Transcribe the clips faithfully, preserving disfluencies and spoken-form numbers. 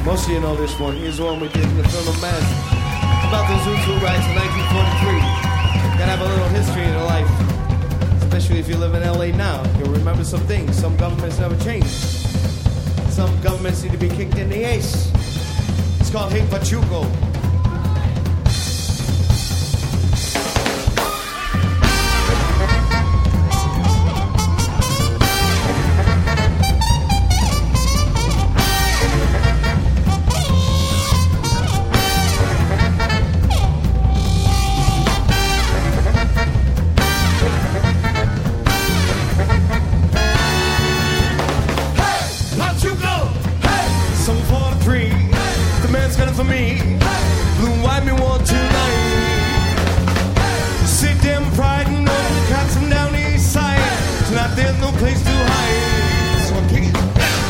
Most of you know this one. Here's the one we did in the film of Mask. About those Hutu riots in nineteen forty-three. Gotta have a little history in your life. Especially if you live in L A now. You'll remember some things. Some governments never change. Some governments need to be kicked in the ace. It's called Hey Pachuco. For me, hey. Blue, white, me want tonight. Hey. Sit them pride and know the cats from down the east side. Tonight there's no place to hide. So I kick it.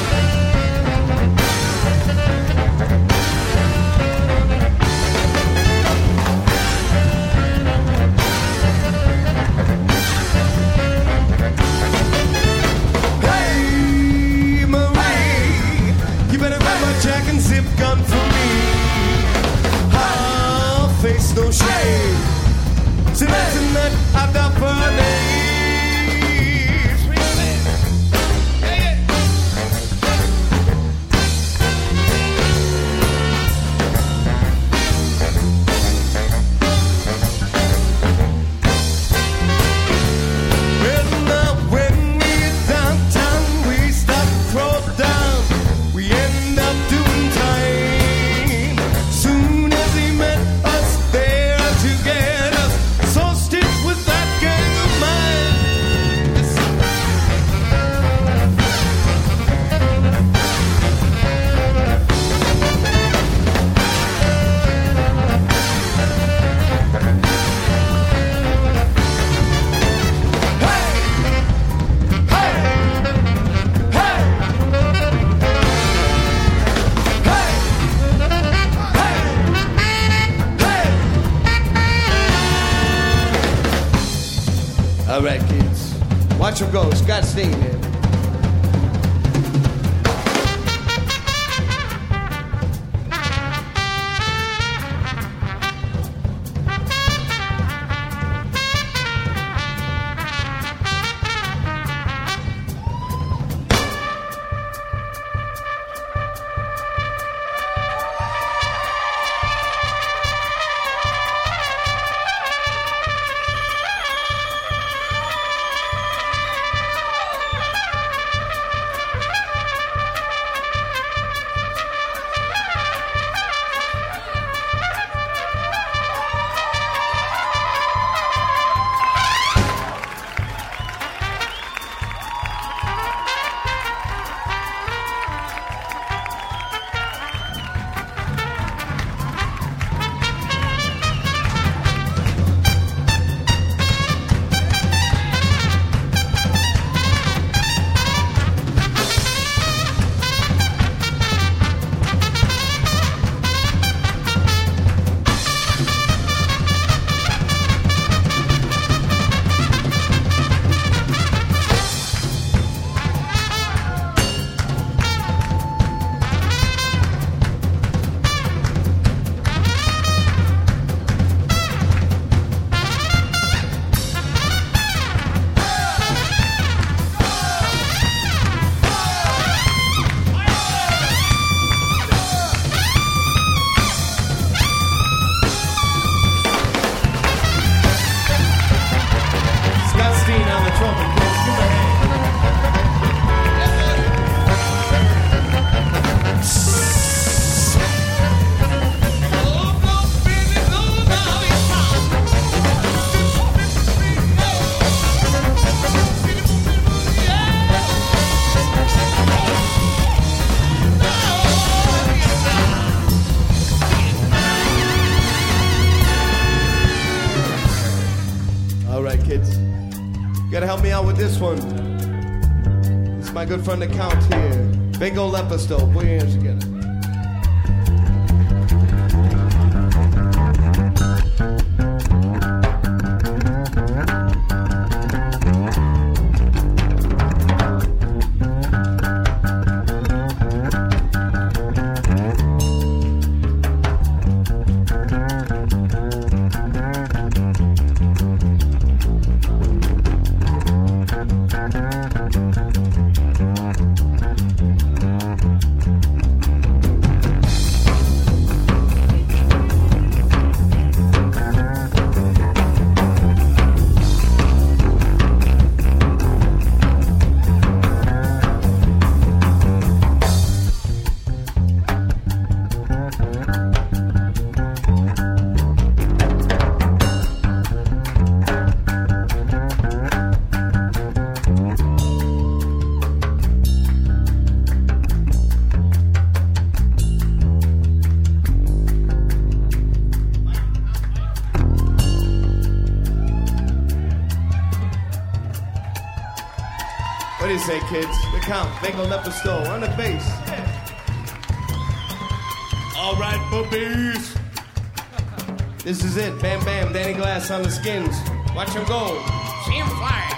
Hey, Marie, you better grab my jack and zip gun for me. Face no shame. So that's a nut at the party. Well, now when we're downtown, we stop, throw down. We end up doing time. Soon as he met all right, kids. Watch him go. Scott Steen here. Gotta help me out with this one. It's my good friend the Count here. Bingo Lepisto. Put your hands together. they say, kids? The Count, Bango Lepisto, on the bass. All right, boobies. This is it. Bam Bam, Danny Glass on the skins. Watch him go. See him fly.